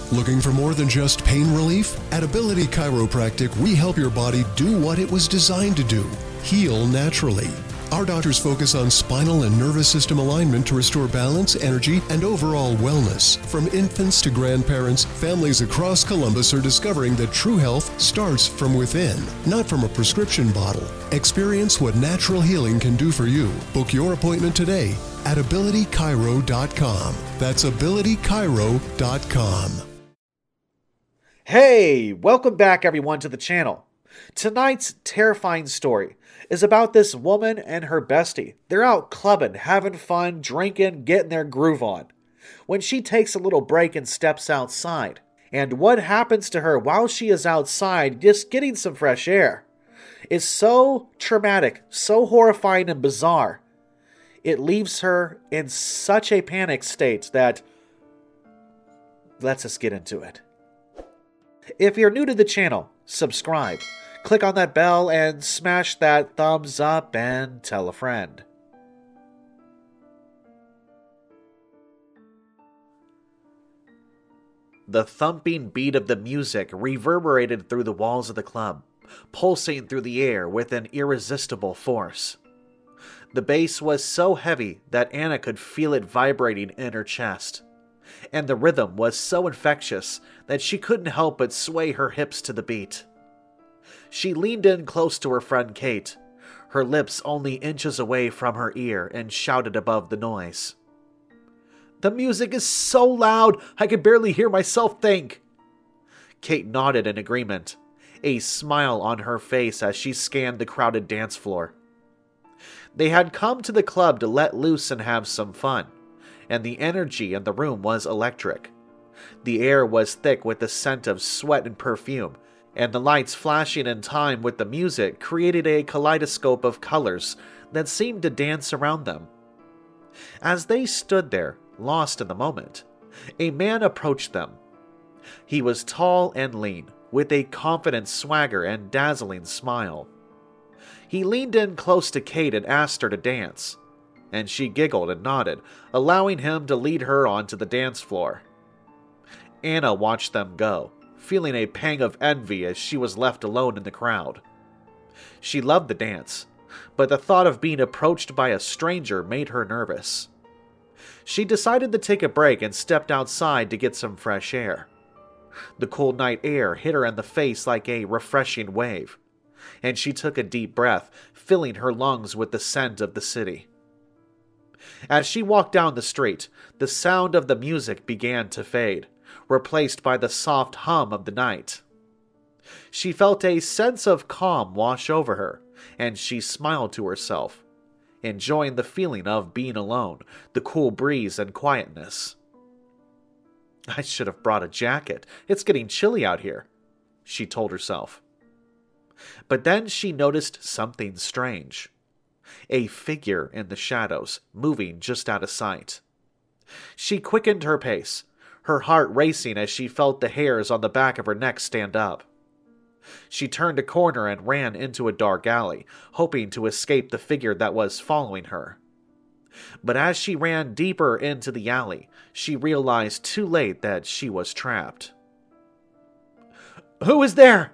Looking for more than just pain relief? At Ability Chiropractic, we help your body do what it was designed to do: heal naturally. Our doctors focus on spinal and nervous system alignment to restore balance, energy, and overall wellness. From infants to grandparents, families across Columbus are discovering that true health starts from within, not from a prescription bottle. Experience what natural healing can do for you. Book your appointment today at abilitychiro.com. That's abilitychiro.com. Hey, welcome back everyone to the channel. Tonight's terrifying story is about this woman and her bestie. They're out clubbing, having fun, drinking, getting their groove on, when she takes a little break and steps outside. And what happens to her while she is outside just getting some fresh air is so traumatic, so horrifying and bizarre. It leaves her in such a panic state that let's us get into it. If you're new to the channel, subscribe. Click on that bell and smash that thumbs up and tell a friend. The thumping beat of the music reverberated through the walls of the club, pulsing through the air with an irresistible force. The bass was so heavy that Anna could feel it vibrating in her chest, and the rhythm was so infectious that she couldn't help but sway her hips to the beat. She leaned in close to her friend Kate, her lips only inches away from her ear, and shouted above the noise. "The music is so loud, I could barely hear myself think." Kate nodded in agreement, a smile on her face as she scanned the crowded dance floor. They had come to the club to let loose and have some fun, and the energy in the room was electric. The air was thick with the scent of sweat and perfume, and the lights flashing in time with the music created a kaleidoscope of colors that seemed to dance around them. As they stood there, lost in the moment, a man approached them. He was tall and lean, with a confident swagger and dazzling smile. He leaned in close to Kate and asked her to dance, and she giggled and nodded, allowing him to lead her onto the dance floor. Anna watched them go, feeling a pang of envy as she was left alone in the crowd. She loved the dance, but the thought of being approached by a stranger made her nervous. She decided to take a break and stepped outside to get some fresh air. The cool night air hit her in the face like a refreshing wave, and she took a deep breath, filling her lungs with the scent of the city. As she walked down the street, the sound of the music began to fade, replaced by the soft hum of the night. She felt a sense of calm wash over her, and she smiled to herself, enjoying the feeling of being alone, the cool breeze and quietness. "I should have brought a jacket. It's getting chilly out here," she told herself. But then she noticed something strange. A figure in the shadows, moving just out of sight. She quickened her pace, her heart racing as she felt the hairs on the back of her neck stand up. She turned a corner and ran into a dark alley, hoping to escape the figure that was following her. But as she ran deeper into the alley, she realized too late that she was trapped. "Who is there?"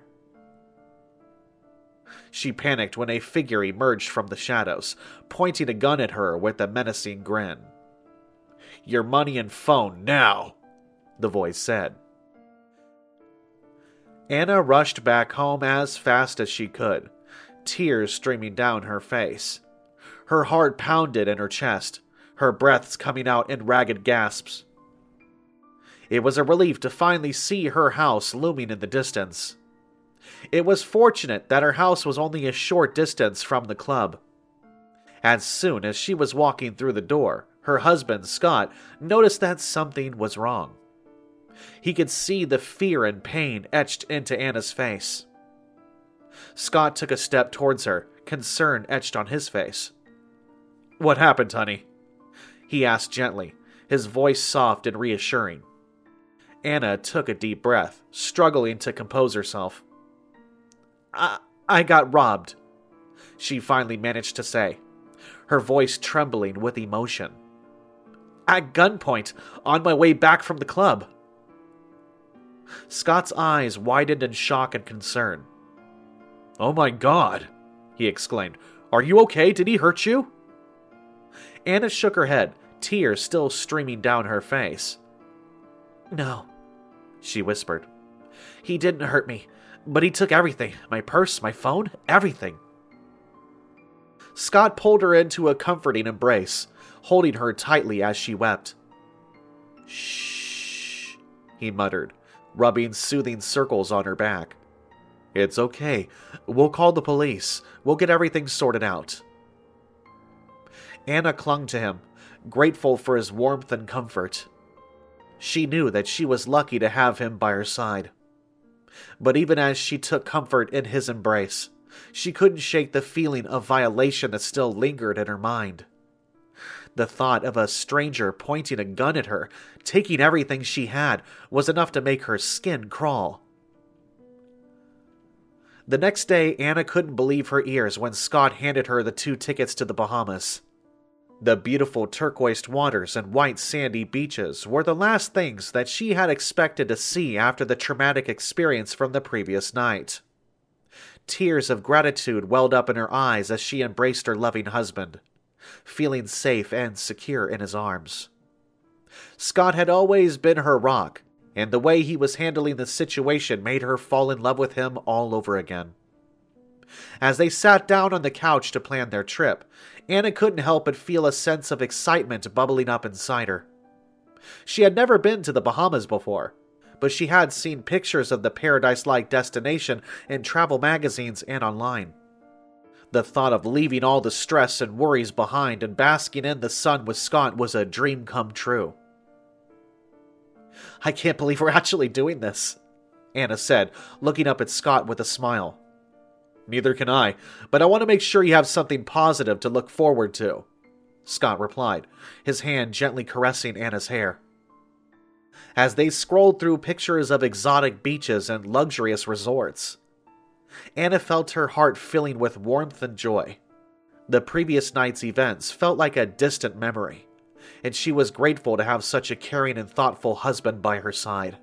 She panicked when a figure emerged from the shadows, pointing a gun at her with a menacing grin. "Your money and phone now," the voice said. Anna rushed back home as fast as she could, tears streaming down her face. Her heart pounded in her chest, her breaths coming out in ragged gasps. It was a relief to finally see her house looming in the distance. It was fortunate that her house was only a short distance from the club. As soon as she was walking through the door, her husband, Scott, noticed that something was wrong. He could see the fear and pain etched into Anna's face. Scott took a step towards her, concern etched on his face. "What happened, honey?" he asked gently, his voice soft and reassuring. Anna took a deep breath, struggling to compose herself. I got robbed," she finally managed to say, her voice trembling with emotion. "At gunpoint, on my way back from the club." Scott's eyes widened in shock and concern. "Oh my God," he exclaimed. "Are you okay? Did he hurt you?" Anna shook her head, tears still streaming down her face. "No," she whispered. "He didn't hurt me, but he took everything. My purse, my phone, everything." Scott pulled her into a comforting embrace, holding her tightly as she wept. "Shh," he muttered, rubbing soothing circles on her back. "It's okay. We'll call the police. We'll get everything sorted out." Anna clung to him, grateful for his warmth and comfort. She knew that she was lucky to have him by her side. But even as she took comfort in his embrace, she couldn't shake the feeling of violation that still lingered in her mind. The thought of a stranger pointing a gun at her, taking everything she had, was enough to make her skin crawl. The next day, Anna couldn't believe her ears when Scott handed her the 2 tickets to the Bahamas. The beautiful turquoised waters and white sandy beaches were the last things that she had expected to see after the traumatic experience from the previous night. Tears of gratitude welled up in her eyes as she embraced her loving husband, feeling safe and secure in his arms. Scott had always been her rock, and the way he was handling the situation made her fall in love with him all over again. As they sat down on the couch to plan their trip, Anna couldn't help but feel a sense of excitement bubbling up inside her. She had never been to the Bahamas before, but she had seen pictures of the paradise-like destination in travel magazines and online. The thought of leaving all the stress and worries behind and basking in the sun with Scott was a dream come true. "I can't believe we're actually doing this," Anna said, looking up at Scott with a smile. "Neither can I, but I want to make sure you have something positive to look forward to," Scott replied, his hand gently caressing Anna's hair. As they scrolled through pictures of exotic beaches and luxurious resorts, Anna felt her heart filling with warmth and joy. The previous night's events felt like a distant memory, and she was grateful to have such a caring and thoughtful husband by her side.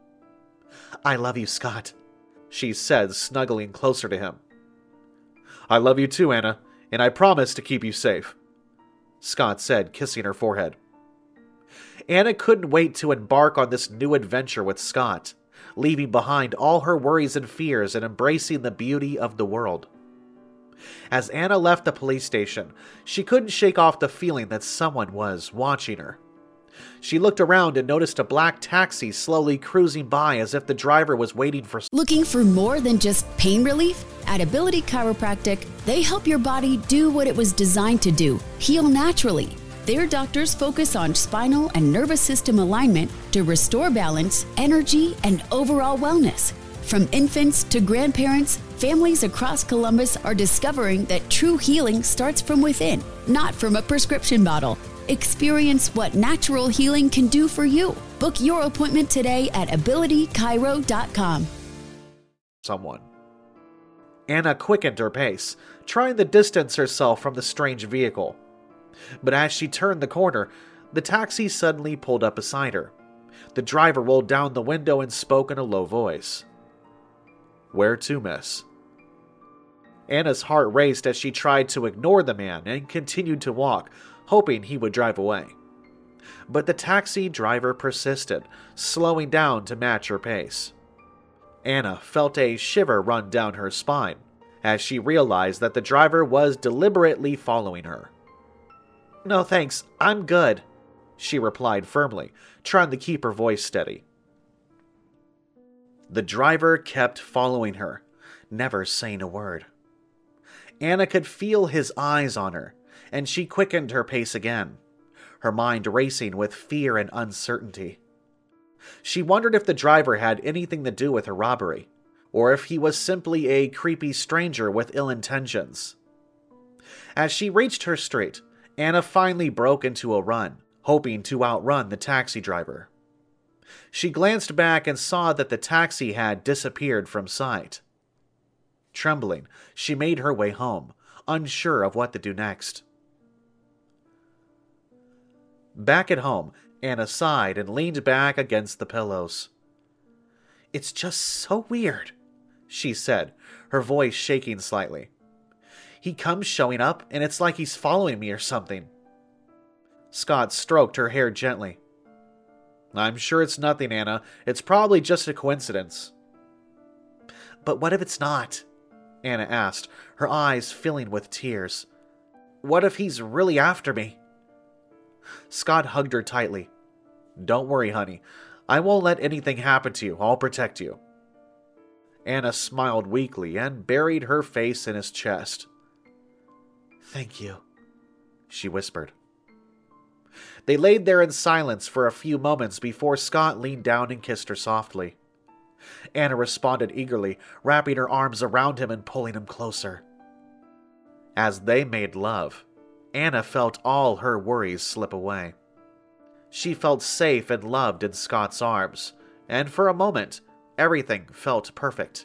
"I love you, Scott," she said, snuggling closer to him. "I love you too, Anna, and I promise to keep you safe," Scott said, kissing her forehead. Anna couldn't wait to embark on this new adventure with Scott, leaving behind all her worries and fears and embracing the beauty of the world. As Anna left the police station, she couldn't shake off the feeling that someone was watching her. She looked around and noticed a black taxi slowly cruising by as if the driver was waiting for... Looking for more than just pain relief? At Ability Chiropractic, they help your body do what it was designed to do, heal naturally. Their doctors focus on spinal and nervous system alignment to restore balance, energy, and overall wellness. From infants to grandparents, families across Columbus are discovering that true healing starts from within, not from a prescription bottle. Experience what natural healing can do for you. Book your appointment today at abilitychiro.com. Someone. Anna quickened her pace, trying to distance herself from the strange vehicle. But as she turned the corner, the taxi suddenly pulled up beside her. The driver rolled down the window and spoke in a low voice. "Where to, miss?" Anna's heart raced as she tried to ignore the man and continued to walk, hoping he would drive away. But the taxi driver persisted, slowing down to match her pace. Anna felt a shiver run down her spine as she realized that the driver was deliberately following her. "No thanks, I'm good," she replied firmly, trying to keep her voice steady. The driver kept following her, never saying a word. Anna could feel his eyes on her, and she quickened her pace again, her mind racing with fear and uncertainty. She wondered if the driver had anything to do with her robbery, or if he was simply a creepy stranger with ill intentions. As she reached her street, Anna finally broke into a run, hoping to outrun the taxi driver. She glanced back and saw that the taxi had disappeared from sight. Trembling, she made her way home, unsure of what to do next. Back at home, Anna sighed and leaned back against the pillows. It's just so weird, she said, her voice shaking slightly. He comes showing up, and it's like he's following me or something. Scott stroked her hair gently. I'm sure it's nothing, Anna. It's probably just a coincidence. But what if it's not? Anna asked, her eyes filling with tears. What if he's really after me? Scott hugged her tightly. Don't worry, honey. I won't let anything happen to you. I'll protect you. Anna smiled weakly and buried her face in his chest. Thank you, she whispered. They laid there in silence for a few moments before Scott leaned down and kissed her softly. Anna responded eagerly, wrapping her arms around him and pulling him closer. As they made love, Anna felt all her worries slip away. She felt safe and loved in Scott's arms, and for a moment, everything felt perfect.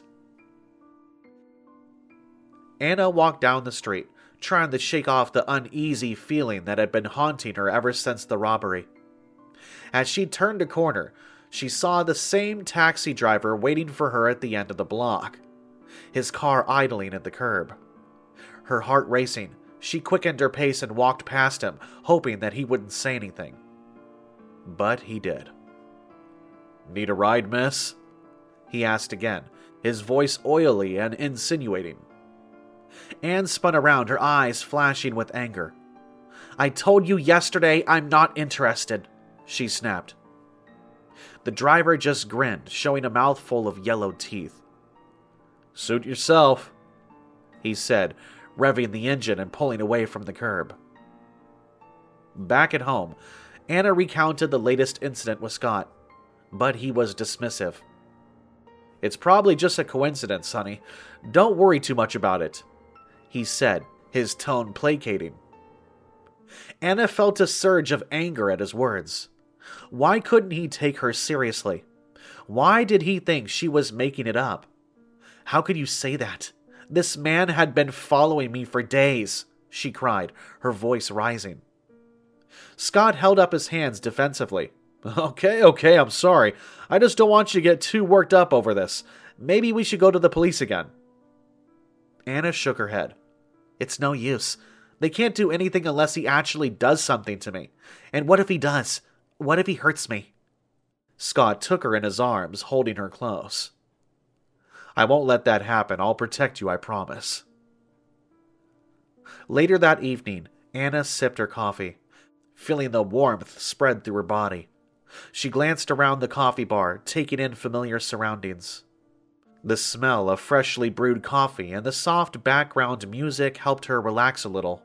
Anna walked down the street, trying to shake off the uneasy feeling that had been haunting her ever since the robbery. As she turned a corner, she saw the same taxi driver waiting for her at the end of the block, his car idling at the curb. Her heart racing, she quickened her pace and walked past him, hoping that he wouldn't say anything. But he did. Need a ride, miss? He asked again, his voice oily and insinuating. Anne spun around, her eyes flashing with anger. I told you yesterday I'm not interested, she snapped. The driver just grinned, showing a mouthful of yellow teeth. Suit yourself, he said, revving the engine and pulling away from the curb. Back at home, Anna recounted the latest incident with Scott, but he was dismissive. It's probably just a coincidence, honey. Don't worry too much about it, he said, his tone placating. Anna felt a surge of anger at his words. Why couldn't he take her seriously? Why did he think she was making it up? How could you say that? This man had been following me for days, she cried, her voice rising. Scott held up his hands defensively. Okay, I'm sorry. I just don't want you to get too worked up over this. Maybe we should go to the police again. Anna shook her head. It's no use. They can't do anything unless he actually does something to me. And what if he does? What if he hurts me? Scott took her in his arms, holding her close. I won't let that happen. I'll protect you, I promise. Later that evening, Anna sipped her coffee, feeling the warmth spread through her body. She glanced around the coffee bar, taking in familiar surroundings. The smell of freshly brewed coffee and the soft background music helped her relax a little.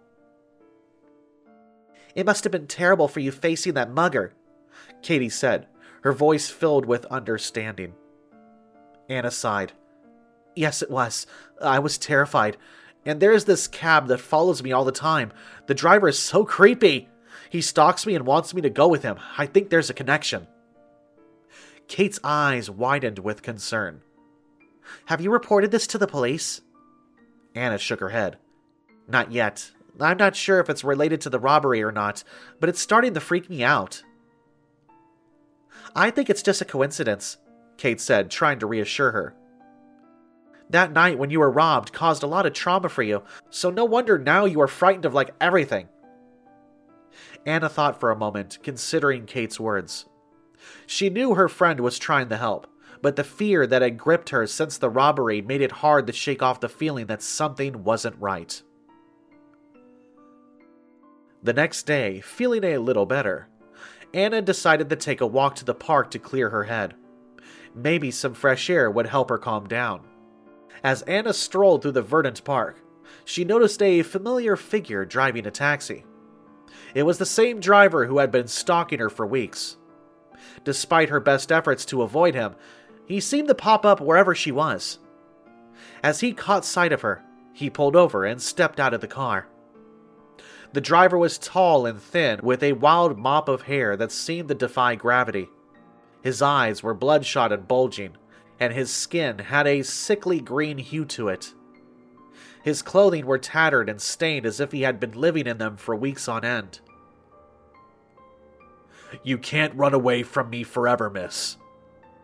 It must have been terrible for you facing that mugger, Katie said, her voice filled with understanding. Anna sighed. Yes, it was. I was terrified. And there's this cab that follows me all the time. The driver is so creepy. He stalks me and wants me to go with him. I think there's a connection. Kate's eyes widened with concern. Have you reported this to the police? Anna shook her head. Not yet. I'm not sure if it's related to the robbery or not, but it's starting to freak me out. I think it's just a coincidence, Kate said, trying to reassure her. That night when you were robbed caused a lot of trauma for you, so no wonder now you are frightened of like everything. Anna thought for a moment, considering Kate's words. She knew her friend was trying to help, but the fear that had gripped her since the robbery made it hard to shake off the feeling that something wasn't right. The next day, feeling a little better, Anna decided to take a walk to the park to clear her head. Maybe some fresh air would help her calm down. As Anna strolled through the verdant park, she noticed a familiar figure driving a taxi. It was the same driver who had been stalking her for weeks. Despite her best efforts to avoid him, he seemed to pop up wherever she was. As he caught sight of her, he pulled over and stepped out of the car. The driver was tall and thin, with a wild mop of hair that seemed to defy gravity. His eyes were bloodshot and bulging, and his skin had a sickly green hue to it. His clothing were tattered and stained as if he had been living in them for weeks on end. You can't run away from me forever, miss.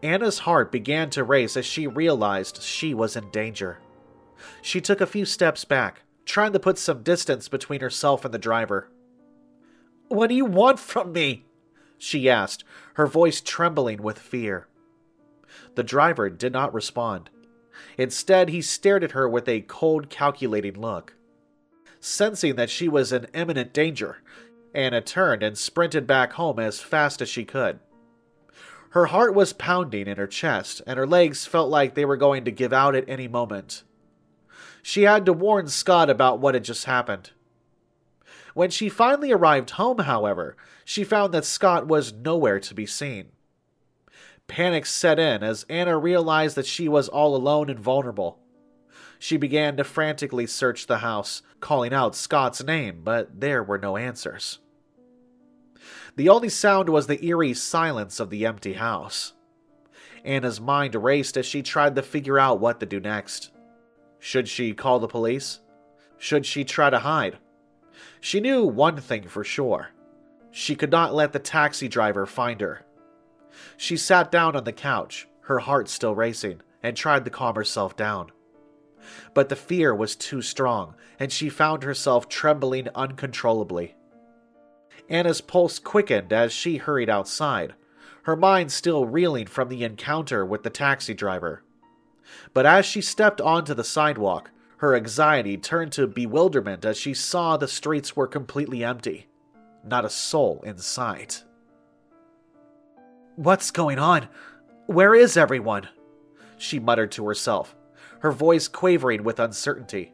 Anna's heart began to race as she realized she was in danger. She took a few steps back, trying to put some distance between herself and the driver. "What do you want from me?" she asked, her voice trembling with fear. The driver did not respond. Instead, he stared at her with a cold, calculating look. Sensing that she was in imminent danger, Anna turned and sprinted back home as fast as she could. Her heart was pounding in her chest, and her legs felt like they were going to give out at any moment. She had to warn Scott about what had just happened. When she finally arrived home, however, she found that Scott was nowhere to be seen. Panic set in as Anna realized that she was all alone and vulnerable. She began to frantically search the house, calling out Scott's name, but there were no answers. The only sound was the eerie silence of the empty house. Anna's mind raced as she tried to figure out what to do next. Should she call the police? Should she try to hide? She knew one thing for sure. She could not let the taxi driver find her. She sat down on the couch, her heart still racing, and tried to calm herself down. But the fear was too strong, and she found herself trembling uncontrollably. Anna's pulse quickened as she hurried outside, her mind still reeling from the encounter with the taxi driver. But as she stepped onto the sidewalk, her anxiety turned to bewilderment as she saw the streets were completely empty. Not a soul in sight. "What's going on? Where is everyone?" she muttered to herself, her voice quavering with uncertainty.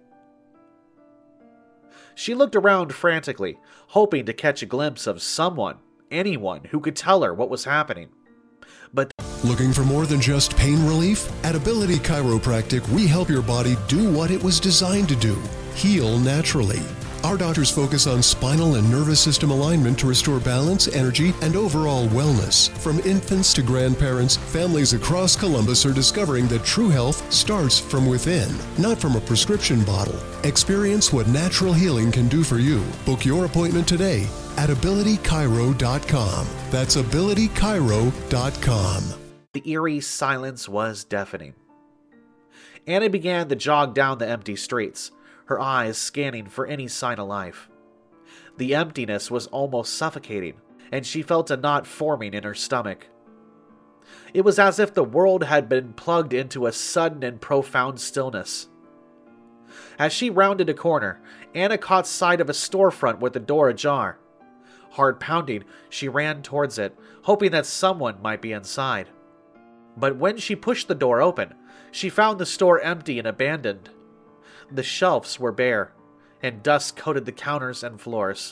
She looked around frantically, hoping to catch a glimpse of someone, anyone, who could tell her what was happening. But Looking for more than just pain relief? At Ability Chiropractic, we help your body do what it was designed to do: heal naturally. Our doctors focus on spinal and nervous system alignment to restore balance, energy, and overall wellness. From infants to grandparents, families across Columbus are discovering that true health starts from within, not from a prescription bottle. Experience what natural healing can do for you. Book your appointment today at abilitychiro.com. That's abilitychiro.com. the eerie silence was deafening. Anna began to jog down the empty streets, her eyes scanning for any sign of life. The emptiness was almost suffocating, and she felt a knot forming in her stomach. It was as if the world had been plugged into a sudden and profound stillness. As she rounded a corner, Anna caught sight of a storefront with the door ajar. Hard pounding, she ran towards it, hoping that someone might be inside. But when she pushed the door open, she found the store empty and abandoned. The shelves were bare, and dust coated the counters and floors.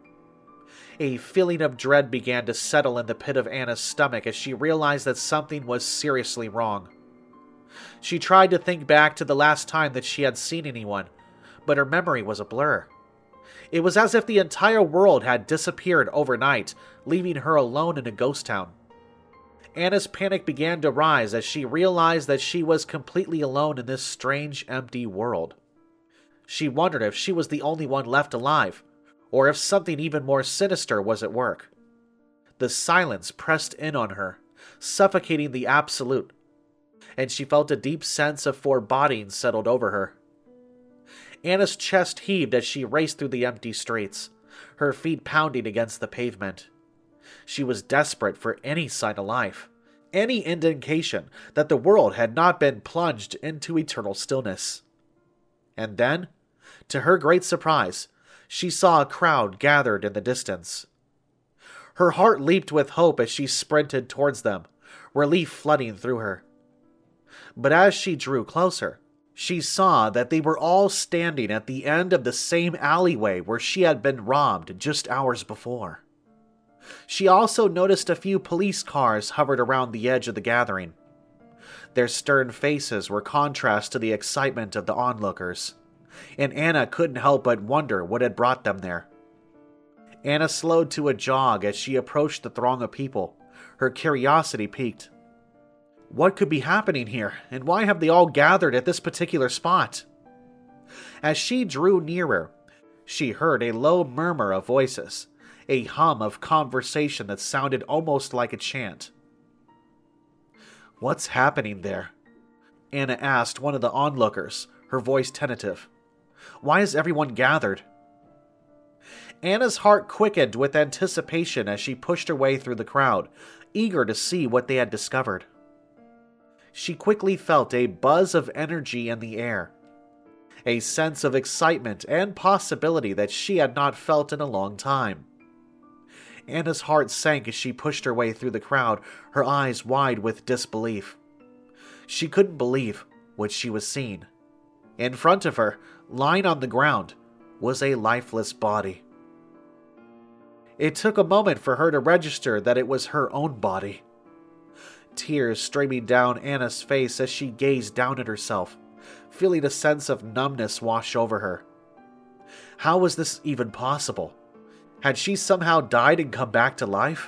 A feeling of dread began to settle in the pit of Anna's stomach as she realized that something was seriously wrong. She tried to think back to the last time that she had seen anyone, but her memory was a blur. It was as if the entire world had disappeared overnight, leaving her alone in a ghost town. Anna's panic began to rise as she realized that she was completely alone in this strange, empty world. She wondered if she was the only one left alive, or if something even more sinister was at work. The silence pressed in on her, suffocating the absolute, and she felt a deep sense of foreboding settled over her. Anna's chest heaved as she raced through the empty streets, her feet pounding against the pavement. She was desperate for any sign of life, any indication that the world had not been plunged into eternal stillness. And then, to her great surprise, she saw a crowd gathered in the distance. Her heart leaped with hope as she sprinted towards them, relief flooding through her. But as she drew closer, she saw that they were all standing at the end of the same alleyway where she had been robbed just hours before. She also noticed a few police cars hovered around the edge of the gathering. Their stern faces were contrast to the excitement of the onlookers, and Anna couldn't help but wonder what had brought them there. Anna slowed to a jog as she approached the throng of people, her curiosity piqued. What could be happening here, and why have they all gathered at this particular spot? As she drew nearer, she heard a low murmur of voices, a hum of conversation that sounded almost like a chant. "What's happening there?" Anna asked one of the onlookers, her voice tentative. "Why is everyone gathered?" Anna's heart quickened with anticipation as she pushed her way through the crowd, eager to see what they had discovered. She quickly felt a buzz of energy in the air, a sense of excitement and possibility that she had not felt in a long time. Anna's heart sank as she pushed her way through the crowd, her eyes wide with disbelief. She couldn't believe what she was seeing. In front of her, lying on the ground, was a lifeless body. It took a moment for her to register that it was her own body. Tears streaming down Anna's face as she gazed down at herself, feeling a sense of numbness wash over her. How was this even possible? Had she somehow died and come back to life?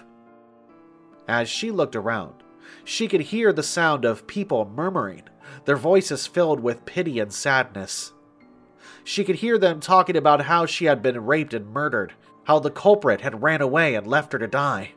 As she looked around, she could hear the sound of people murmuring, their voices filled with pity and sadness. She could hear them talking about how she had been raped and murdered, how the culprit had ran away and left her to die.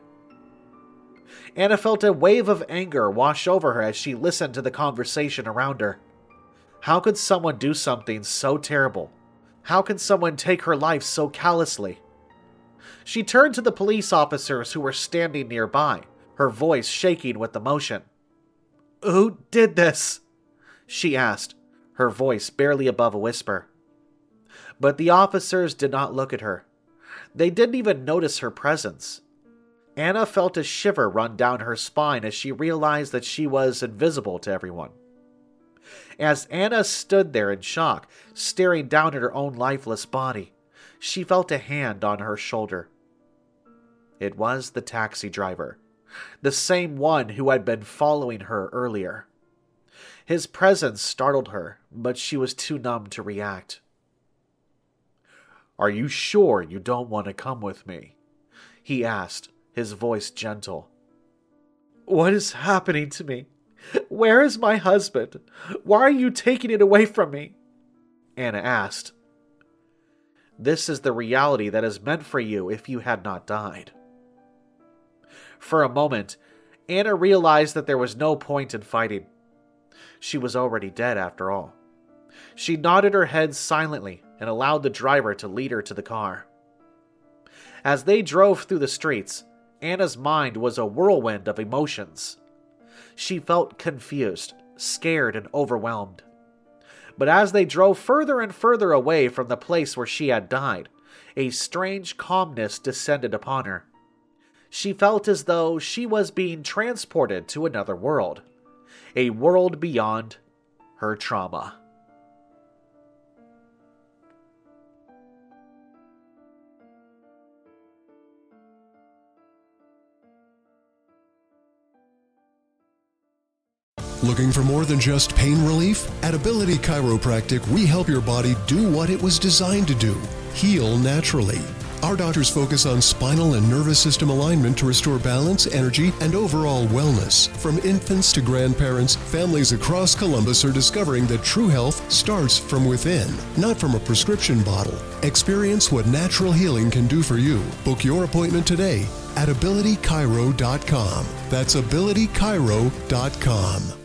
Anna felt a wave of anger wash over her as she listened to the conversation around her. How could someone do something so terrible? How can someone take her life so callously? She turned to the police officers who were standing nearby, her voice shaking with emotion. "Who did this?" she asked, her voice barely above a whisper. But the officers did not look at her. They didn't even notice her presence. Anna felt a shiver run down her spine as she realized that she was invisible to everyone. As Anna stood there in shock, staring down at her own lifeless body, she felt a hand on her shoulder. It was the taxi driver, the same one who had been following her earlier. His presence startled her, but she was too numb to react. "Are you sure you don't want to come with me?" he asked, his voice gentle. "What is happening to me? Where is my husband? Why are you taking it away from me?" Anna asked. "This is the reality that is meant for you if you had not died." For a moment, Anna realized that there was no point in fighting. She was already dead after all. She nodded her head silently and allowed the driver to lead her to the car. As they drove through the streets, Anna's mind was a whirlwind of emotions. She felt confused, scared, and overwhelmed. But as they drove further and further away from the place where she had died, a strange calmness descended upon her. She felt as though she was being transported to another world, a world beyond her trauma. Looking for more than just pain relief? At Ability Chiropractic, we help your body do what it was designed to do: heal naturally. Our doctors focus on spinal and nervous system alignment to restore balance, energy, and overall wellness. From infants to grandparents, families across Columbus are discovering that true health starts from within, not from a prescription bottle. Experience what natural healing can do for you. Book your appointment today at abilitychiro.com. That's abilitychiro.com.